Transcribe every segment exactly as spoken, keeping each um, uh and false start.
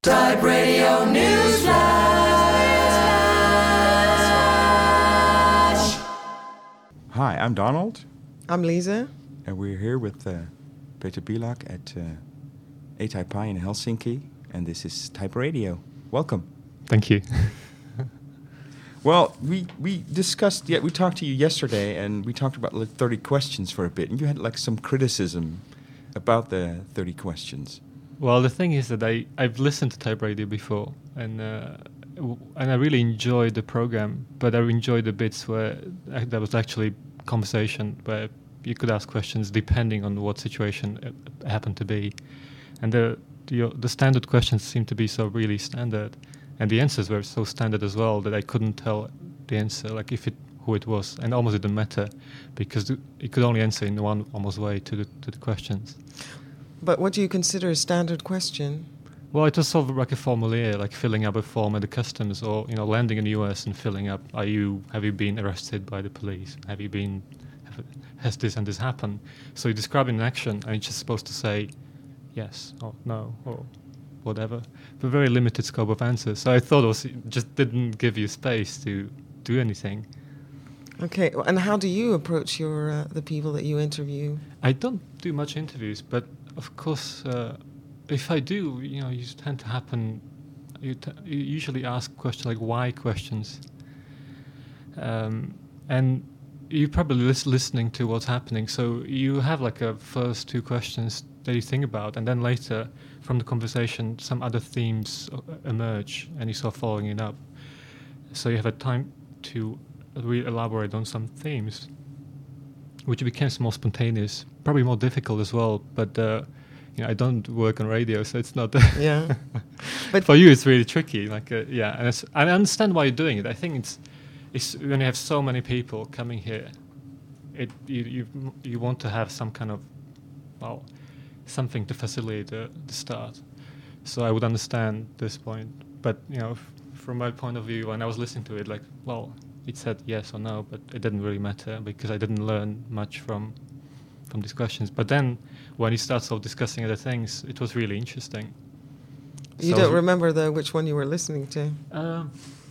Type Radio News Flash. Hi, I'm Donald. I'm Lisa. And we're here with uh, Peter Bilak at uh, A Type Pi in Helsinki. And this is Type Radio. Welcome. Thank you. Well, we, we discussed, yeah, we talked to you yesterday, and we talked about like thirty questions for a bit. And you had like some criticism about the thirty questions. Well, the thing is that I, I've listened to Type Radio before, and uh, w- and I really enjoyed the program, but I enjoyed the bits where uh, there was actually conversation, where you could ask questions depending on what situation it happened to be. And the, the, the standard questions seemed to be so really standard, and the answers were so standard as well that I couldn't tell the answer, like if it who it was, and almost didn't matter, because th- it could only answer in one almost way to the to the questions. But what do you consider a standard question? Well, it was sort of like a formulaire, like filling up a form at the customs, or you know, landing in the U S and filling up. Are you? Have you been arrested by the police? Have you been? Have, has this and this happened? So you describe an action, and you're just supposed to say yes or no or whatever. But very limited scope of answers. So I thought it was it just didn't give you space to do anything. Okay, and how do you approach your uh, the people that you interview? I don't do much interviews, but of course, uh, if I do, you know, you tend to happen. You, t- you usually ask questions like why questions, um, and you're probably lis- listening to what's happening. So you have like a first two questions that you think about, and then later, from the conversation, some other themes uh, emerge, and you start following it up. So you have a time to really elaborate on some themes, which becomes more spontaneous, probably more difficult as well. But uh, you know, I don't work on radio, so it's not. Yeah, but for you, it's really tricky. Like, uh, yeah, and it's, I understand why you're doing it. I think it's, it's when you have so many people coming here, it you you you want to have some kind of, well, something to facilitate the, the start. So I would understand this point, but you know, f- from my point of view, when I was listening to it, like, well, it said yes or no, but it didn't really matter because I didn't learn much from from these questions. But then when he starts off discussing other things, it was really interesting. you So don't remember the which one you were listening to? Um,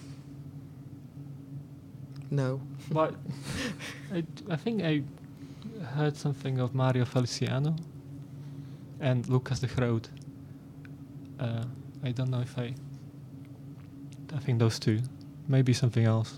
No. but I, I think I heard something of Mario Feliciano and Lucas de Groot. Uh, I don't know if I... I think those two. Maybe something else.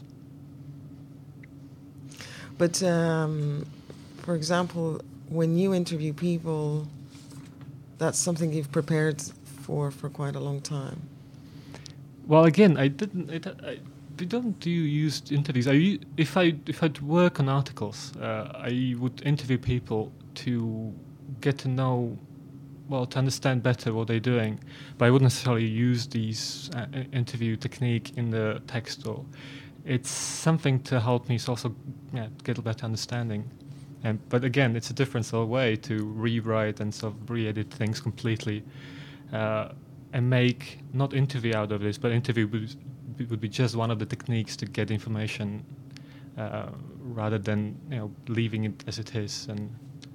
But um, for example, when you interview people, that's something you've prepared for for quite a long time. Well, again, I didn't. It, I, we don't do use interviews. I u- if I if I'd work on articles, uh, I would interview people to get to know, well, to understand better what they're doing. But I wouldn't necessarily use these uh, interview technique in the text. Or it's something to help me also yeah, get a better understanding. And but again, it's a different sort of way to rewrite and sort of re-edit things completely. Uh, and make not interview out of this, but interview would, would be just one of the techniques to get information, uh, rather than you know leaving it as it is. And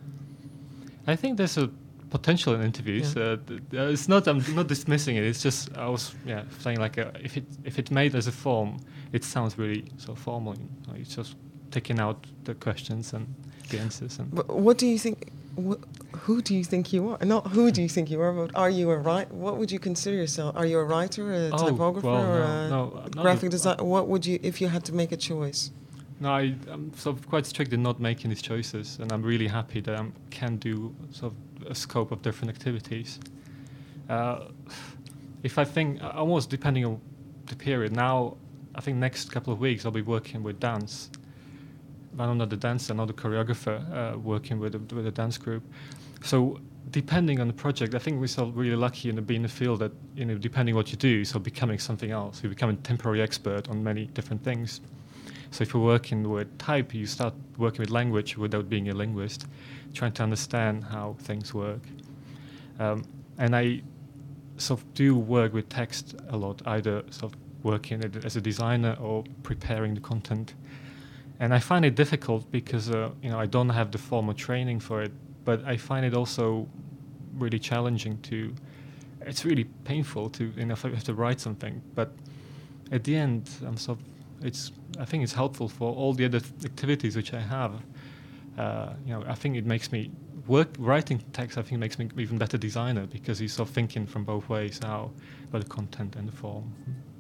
I think there's a potential in interviews. Yeah. Uh, th- uh, it's not. I'm not dismissing it. It's just I was yeah saying like uh, if it if it's made as a form, it sounds really so formal. You know, it's just taking out the questions and the answers. And But what do you think? Wh- who do you think you are? Not who do you think you are, but are you a write? What would you consider yourself? Are you a writer, a Oh, typographer, well, or no, a no, I'm not graphic a- designer? What would you, if you had to make a choice? No, I, I'm sort of quite strict in not making these choices, and I'm really happy that I can do sort of a scope of different activities. Uh, if I think, uh, almost depending on the period, now I think next couple of weeks I'll be working with dance. I'm not the dancer, not the choreographer, uh, working with a, with a dance group. So depending on the project, I think we're so really lucky in being in a field that, you know, depending what you do, so becoming something else. You become a temporary expert on many different things. So if you're working with type, you start working with language without being a linguist, trying to understand how things work. Um, and I sort of do work with text a lot, either sort of working as a designer or preparing the content. And I find it difficult because uh, you know I don't have the formal training for it, but I find it also really challenging to it's really painful to, you know, if I have to write something. But at the end, I'm so it's I think it's helpful for all the other activities which I have. Uh, you know, I think it makes me work writing text. I think makes me even better designer because you're sort of thinking from both ways, how about the content and the form.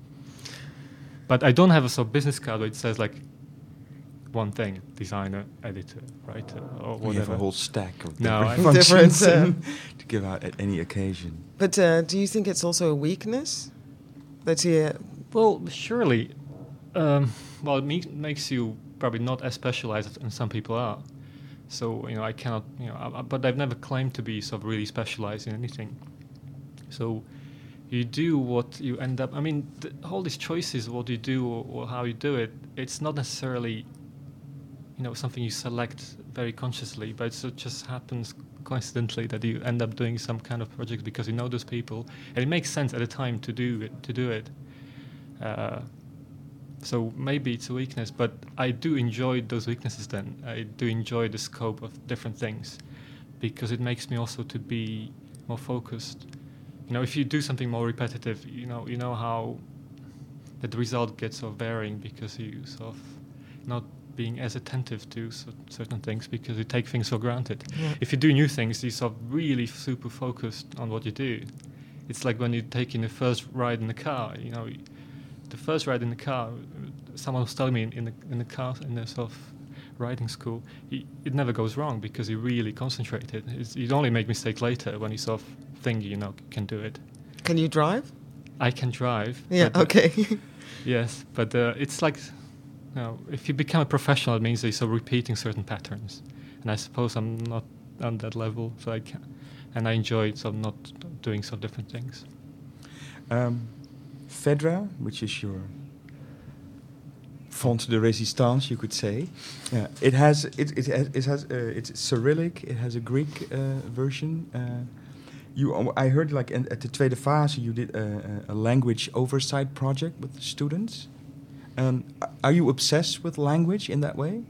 But I don't have a sort of business card where it says like one thing: designer, editor, writer, or whatever. You have a whole stack of No, different I- functions Different, uh, to give out at any occasion. But uh, do you think it's also a weakness that you? Well, surely. Um, well, it me- makes you probably not as specialized as some people are. So, you know, I cannot, you know, I, I- but I've never claimed to be sort of really specialized in anything. So you do what you end up, I mean, th- all these choices, what you do or, or how you do it, it's not necessarily, you know, something you select very consciously, but it just happens coincidentally that you end up doing some kind of project because you know those people, and it makes sense at the time to do it. To do it. Uh, so maybe it's a weakness, but I do enjoy those weaknesses. Then I do enjoy the scope of different things because it makes me also to be more focused. You know, if you do something more repetitive, you know, you know how that the result gets sort of varying because you sort of not being as attentive to cer- certain things because you take things for granted. Yeah. If you do new things, you're sort of really super focused on what you do. It's like when you're taking the first ride in the car. You know, the first ride in the car, someone was telling me in, in the in the car in the sort of riding school, y- it never goes wrong because you really concentrated. It's, you only make mistakes later when you sort of think you know can do it. Can you drive? I can drive. Yeah. but, uh, Okay. Yes, but uh, it's like, you know, if you become a professional, it means that you're repeating certain patterns, and I suppose I'm not on that level, so I can, and I enjoy sort of not doing some different things. Um, Fedra, which is your font de résistance, you could say. Yeah, it has it it has, it has uh, it's Cyrillic. It has a Greek uh, version. Uh, you, I heard like in, at the tweede fase you did a, a a language oversight project with the students. Um, are you obsessed with language in that way?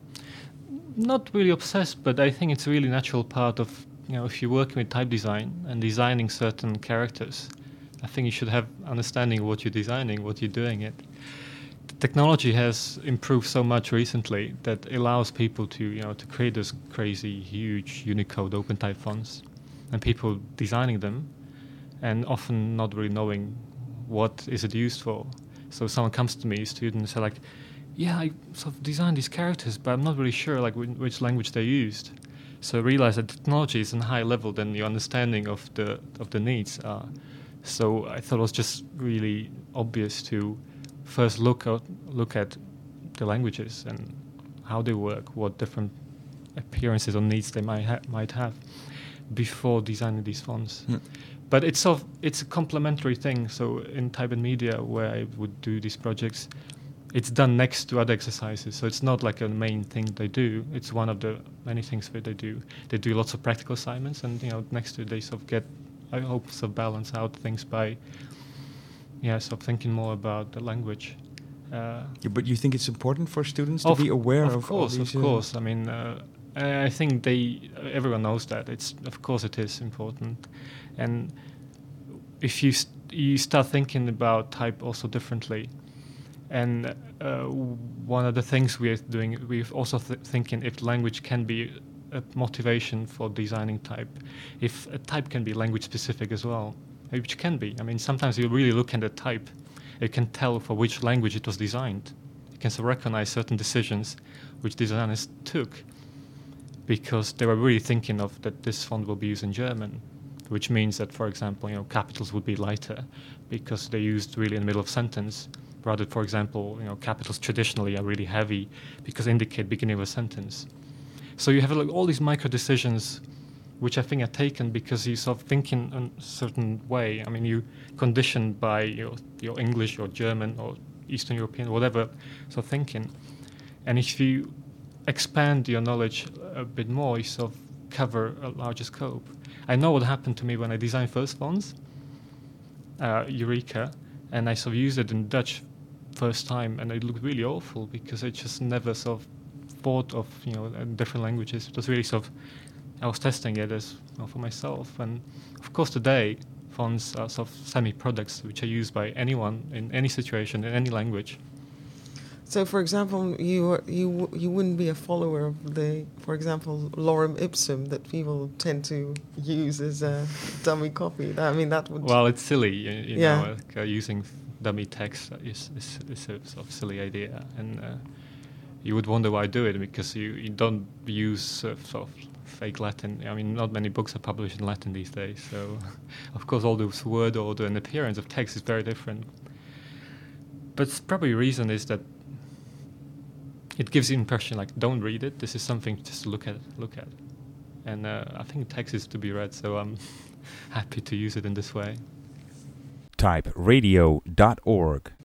Not really obsessed, but I think it's a really natural part of, you know, if you're working with type design and designing certain characters, I think you should have understanding of what you're designing, what you're doing it. The technology has improved so much recently that allows people to, you know, to create those crazy, huge Unicode open type fonts, and people designing them, and often not really knowing what is it used for. So someone comes to me, students are like, yeah, I sort of designed these characters, but I'm not really sure like wh- which language they used. So I realized that technology is on a high level than your understanding of the of the needs are. So I thought it was just really obvious to first look at look at the languages and how they work, what different appearances or needs they might ha- might have before designing these fonts. Hmm. But it's sort of, it's a complementary thing. So in Type and Media, where I would do these projects, it's done next to other exercises. So it's not like a main thing they do. It's one of the many things that they do. They do lots of practical assignments, and you know, next to it, they sort of get, I hope, sort of balance out things by, yeah, sort of thinking more about the language. Uh, Yeah, but you think it's important for students to of, be aware of, of course, all these? of uh, course. I mean, uh, I I think they, everyone knows that. It's of course it is important, and if you st- you start thinking about type also differently, and uh, one of the things we're doing, we're also th- thinking if language can be a motivation for designing type, if a type can be language specific as well, which can be. I mean, sometimes you really look at a type, you can tell for which language it was designed. You can so recognize certain decisions which designers took because they were really thinking of that this font will be used in German, which means that, for example, you know, capitals would be lighter because they're used really in the middle of sentence. Rather, for example, you know, capitals traditionally are really heavy because they indicate beginning of a sentence. So you have like all these micro decisions, which I think are taken because you sort of think in a certain way. I mean, you conditioned by your your English or German or Eastern European, whatever, sort of thinking. And if you expand your knowledge a bit more, you sort of cover a larger scope. I know what happened to me when I designed first fonts, uh, Eureka, and I sort of used it in Dutch first time, and it looked really awful because I just never sort of thought of, you know, uh, different languages. It was really sort of, I was testing it as, you know, for myself, and of course today fonts are sort of semi-products which are used by anyone in any situation, in any language. So, for example, you are- you w- you wouldn't be a follower of the, for example, lorem ipsum that people tend to use as a dummy copy. I mean, that would. Well, it's silly, you, you Yeah. know, like, uh, using dummy text is, is, is a sort of silly idea, and uh, you would wonder why I do it, because you, you don't use uh, sort of fake Latin. I mean, not many books are published in Latin these days, so of course all those word order and appearance of text is very different. But s- probably the reason is that it gives the impression like, don't read it, this is something just to look at, look at. And uh, I think text is to be read, so I'm happy to use it in this way. type radio dot org.